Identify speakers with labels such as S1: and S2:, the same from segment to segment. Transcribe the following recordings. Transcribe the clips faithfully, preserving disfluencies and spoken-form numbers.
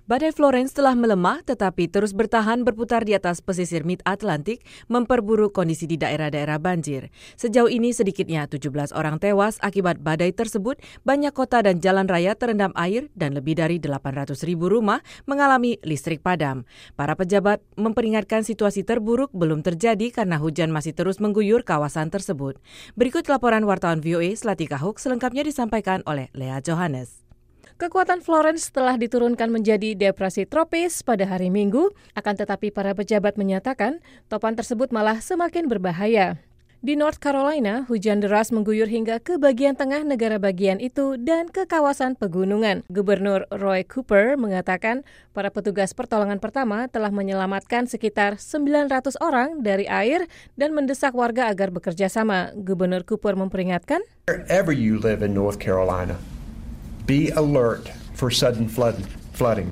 S1: Badai Florence telah melemah tetapi terus bertahan berputar di atas pesisir Mid-Atlantik memperburuk kondisi di daerah-daerah banjir. Sejauh ini sedikitnya tujuh belas orang tewas akibat badai tersebut, banyak kota dan jalan raya terendam air dan lebih dari delapan ratus ribu rumah mengalami listrik padam. Para pejabat memperingatkan situasi terburuk belum terjadi karena hujan masih terus mengguyur kawasan tersebut. Berikut laporan wartawan V O A Slatika Hook selengkapnya disampaikan oleh Lea Johannes.
S2: Kekuatan Florence telah diturunkan menjadi depresi tropis pada hari Minggu, akan tetapi para pejabat menyatakan topan tersebut malah semakin berbahaya. Di North Carolina, hujan deras mengguyur hingga ke bagian tengah negara bagian itu dan ke kawasan pegunungan. Gubernur Roy Cooper mengatakan para petugas pertolongan pertama telah menyelamatkan sekitar sembilan ratus orang dari air dan mendesak warga agar bekerja sama. Gubernur Cooper memperingatkan,
S3: "Wherever you live in North Carolina, be alert for sudden flood, flooding.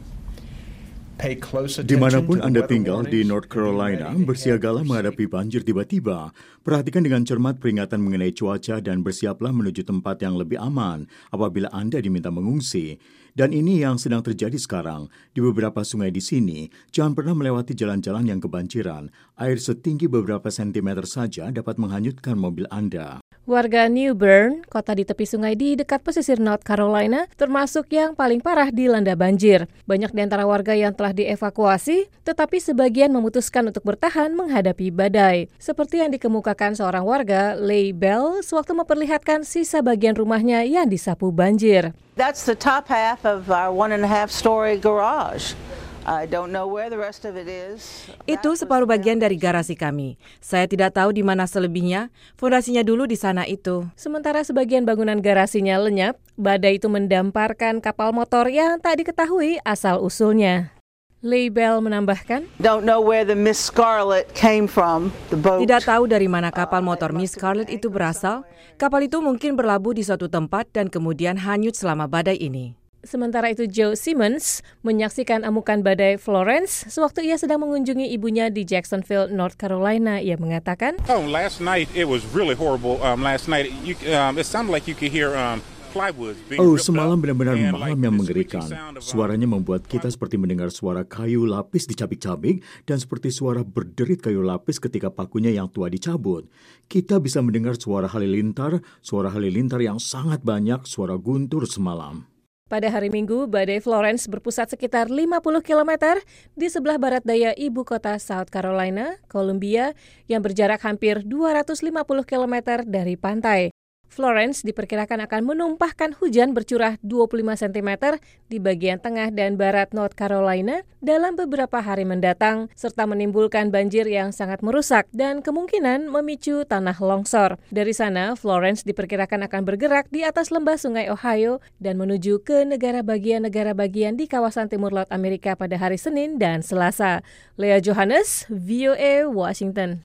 S3: Pay close attention
S4: Dimanapun
S3: to the
S4: Anda
S3: weather
S4: tinggal di
S3: warnings
S4: North
S3: and be
S4: Carolina,
S3: ready to
S4: bersiagalah
S3: handle
S4: menghadapi banjir tiba-tiba. Perhatikan dengan cermat peringatan mengenai cuaca dan bersiaplah menuju tempat yang lebih aman apabila Anda diminta mengungsi. Dan ini yang sedang terjadi sekarang. Di beberapa sungai di sini, jangan pernah melewati jalan-jalan yang kebanjiran. Air setinggi beberapa sentimeter saja dapat menghanyutkan mobil Anda.
S2: Warga New Bern, kota di tepi sungai di dekat pesisir North Carolina, termasuk yang paling parah dilanda banjir. Banyak di antara warga yang telah dievakuasi, tetapi sebagian memutuskan untuk bertahan menghadapi badai. Seperti yang dikemukakan seorang warga, Leigh Bell, sewaktu memperlihatkan sisa bagian rumahnya yang disapu banjir.
S5: That's the top half of our one and a half story garage. I don't know where the rest of it is.
S1: Itu separuh bagian dari garasi kami. Saya tidak tahu di mana selebihnya. Fondasinya dulu di sana itu.
S2: Sementara sebagian bangunan garasinya lenyap, badai itu mendamparkan kapal motor yang tak diketahui asal-usulnya. Leigh Bell menambahkan,
S5: Don't know where the Miss Scarlet came from, the boat.
S1: Tidak tahu dari mana kapal motor Miss Scarlet itu berasal. Kapal itu mungkin berlabuh di suatu tempat dan kemudian hanyut selama badai ini.
S2: Sementara itu Joe Simmons menyaksikan amukan badai Florence sewaktu ia sedang mengunjungi ibunya di Jacksonville, North Carolina. Ia mengatakan,
S6: Oh, last night it was really horrible. Um, last night you, um, it sounded like you could hear um, plywood being
S4: Oh,
S6: ripped
S4: semalam
S6: up
S4: benar-benar
S6: and
S4: malam
S6: like
S4: yang
S6: the
S4: mengerikan.
S6: squeaky sound of, um,
S4: Suaranya membuat kita seperti mendengar suara kayu lapis dicabik-cabik dan seperti suara berderit kayu lapis ketika pakunya yang tua dicabut. Kita bisa mendengar suara halilintar, suara halilintar yang sangat banyak, suara guntur semalam.
S2: Pada hari Minggu, badai Florence berpusat sekitar lima puluh kilometer di sebelah barat daya ibu kota South Carolina, Columbia, yang berjarak hampir dua ratus lima puluh kilometer dari pantai. Florence diperkirakan akan menumpahkan hujan bercurah dua puluh lima sentimeter di bagian tengah dan barat North Carolina dalam beberapa hari mendatang, serta menimbulkan banjir yang sangat merusak dan kemungkinan memicu tanah longsor. Dari sana, Florence diperkirakan akan bergerak di atas lembah sungai Ohio dan menuju ke negara bagian-negara bagian di kawasan timur laut Amerika pada hari Senin dan Selasa. Lea Johannes, V O A, Washington.